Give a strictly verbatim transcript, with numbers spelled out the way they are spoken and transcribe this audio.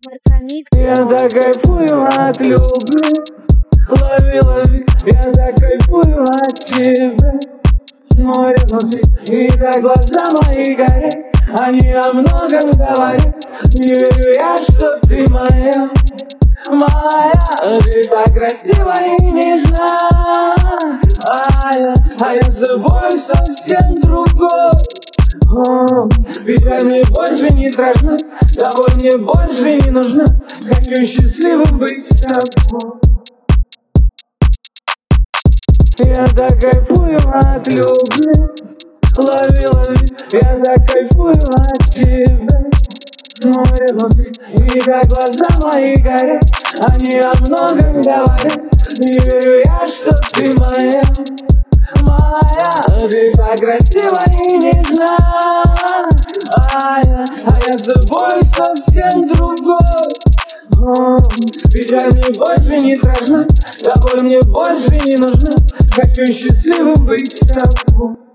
Я так кайфую от любви, лови, лови. Я так кайфую от тебя, море внутри. И так глаза мои горят, они о многом говорят. Не верю я, что ты моя, моя. Ты так красива и нежна, а я, а я с тобой совсем другой. Печаль мне больше не страшна, тобой мне больше не нужна. Хочу счастливым быть с тобой. Я так кайфую от любви, лови, лови. Я так кайфую от тебя, море внутри. И так глаза мои горят, они о многом говорят. Не верю я, что ты моя, моя. Ты так красива и нежна, а я, а я с тобой совсем другой. Печаль мне больше не страшна, тобой мне больше не нужна. Хочу счастливым быть с тобой.